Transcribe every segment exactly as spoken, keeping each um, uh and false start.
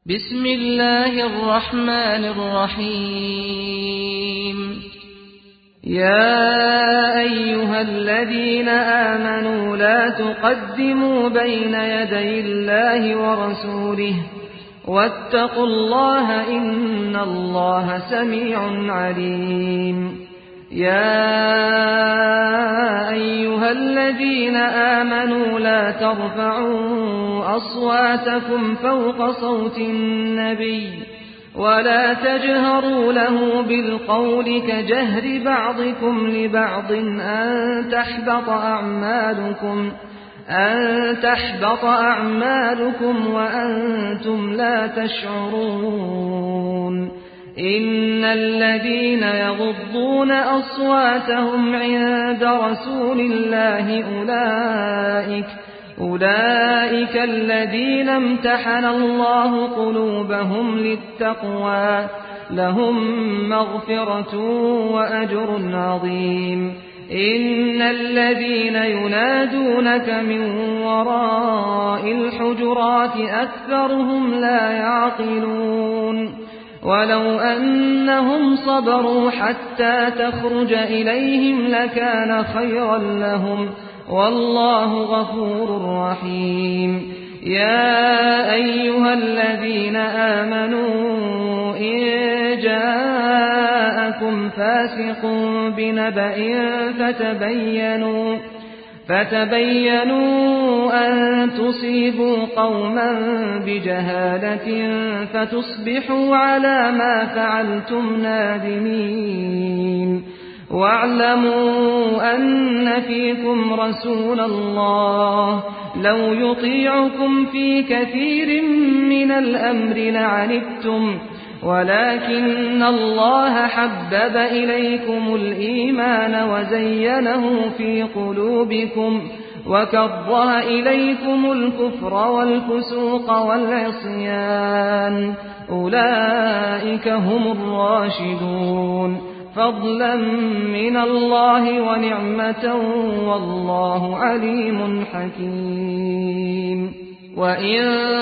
بسم الله الرحمن الرحيم. يا أيها الذين آمنوا لا تقدموا بين يدي الله ورسوله واتقوا الله إن الله سميع عليم. يا أيها الذين آمنوا لا ترفعوا أصواتكم فوق صوت النبي ولا تجهروا له بالقول كجهر بعضكم لبعض أن تحبط أعمالكم أن تحبط أعمالكم وأنتم لا تشعرون. إن الذين يغضون أصواتهم عند رسول الله أولئك أولئك الذين امتحن الله قلوبهم للتقوى لهم مغفرة وأجر عظيم. إن الذين ينادونك من وراء الحجرات أكثرهم لا يعقلون. ولو أنهم صبروا حتى تخرج إليهم لكان خيرا لهم والله غفور رحيم. يا أيها الذين آمنوا إن جاءكم فاسق بنبأ فتبينوا فتبينوا أن تصيبوا قوما بجهالة فتصبحوا على ما فعلتم نادمين. واعلموا أن فيكم رسول الله لو يطيعكم في كثير من الأمر لعنتم ولكن الله حبب إليكم الإيمان وزينه في قلوبكم وكره إليكم الكفر والفسوق والعصيان أولئك هم الراشدون فضلا من الله ونعمة والله عليم حكيم. وإن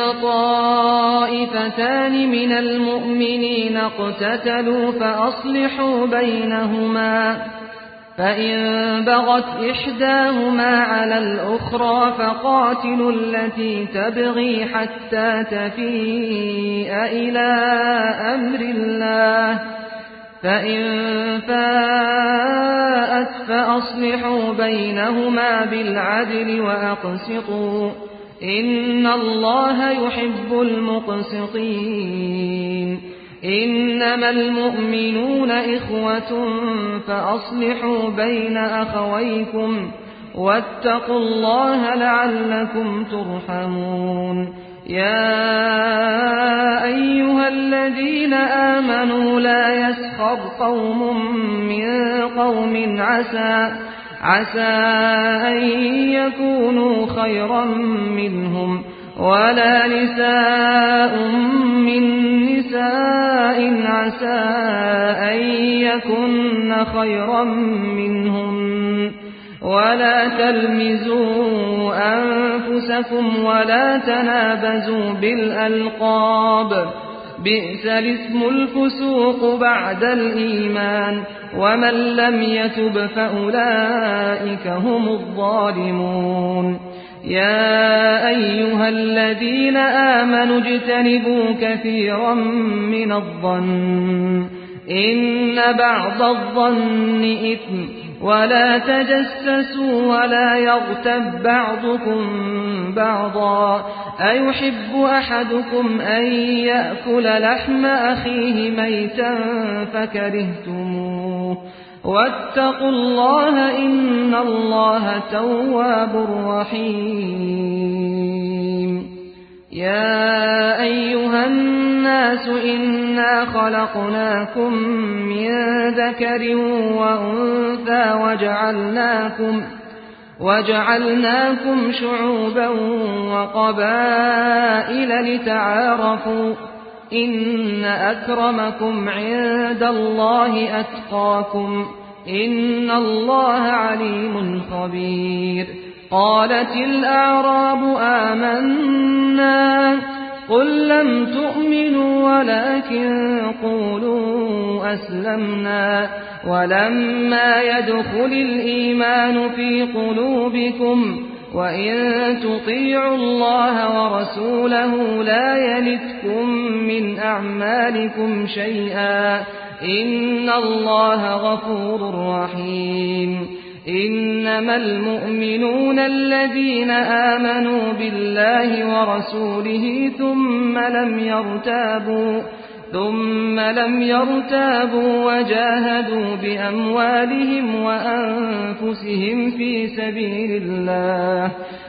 طائفتان من المؤمنين اقتتلوا فأصلحوا بينهما فإن بغت إحداهما على الأخرى فقاتلوا التي تبغي حتى تفيء إلى أمر الله فإن فاءت فأصلحوا بينهما بالعدل وأقسطوا إن الله يحب المقسطين. إنما المؤمنون إخوة فأصلحوا بين أخويكم واتقوا الله لعلكم ترحمون. يا أيها الذين آمنوا لا يسخر قوم من قوم عسى عسى أن يكونوا خيرا منهم ولا نساء من نساء عسى أن يكن خيرا منهم ولا تلمزوا أنفسكم ولا تنابزوا بالألقاب بئس الاسم الفسوق بعد الإيمان ومن لم يتب فأولئك هم الظالمون. يا أيها الذين آمنوا اجتنبوا كثيرا من الظن إن بعض الظن إثم ولا تجسسوا ولا يغتب بعضكم بعضا أيحب أحدكم أن يأكل لحم أخيه ميتا فكرهتموه واتقوا الله إن الله تواب رحيم. يا أيها الناس إنا خلقناكم من ذكر وأنثى وجعلناكم وجعلناكم شعوبا وقبائل لتعارفوا إن أكرمكم عند الله أتقاكم إن الله عليم خبير. قالت الأعراب آمنا قل لم تؤمنوا ولكن قولوا أسلمنا ولما يدخل الإيمان في قلوبكم وإن تطيعوا الله ورسوله لا يلتكم من أعمالكم شيئا إن الله غفور رحيم إنما المؤمنون الذين آمنوا بالله ورسوله ثم لم يرتابوا ثم لم يرتابوا وجاهدوا بأموالهم وأنفسهم في سبيل الله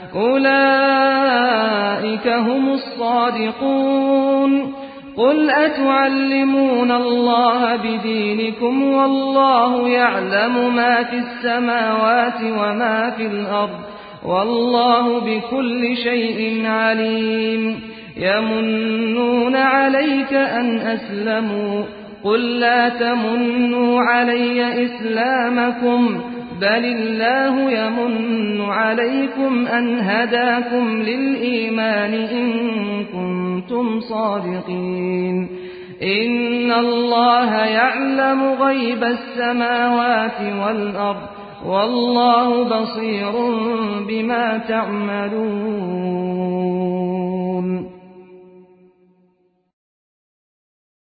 أولئك هم الصادقون قل أتعلمون الله بدينكم والله يعلم ما في السماوات وما في الأرض والله بكل شيء عليم يمنون عليك أن أسلموا قل لا تمنوا علي إسلامكم بل الله يمن عليكم أن هداكم للإيمان إن كنتم صادقين إن الله يعلم غيب السماوات والأرض والله بصير بما تعملون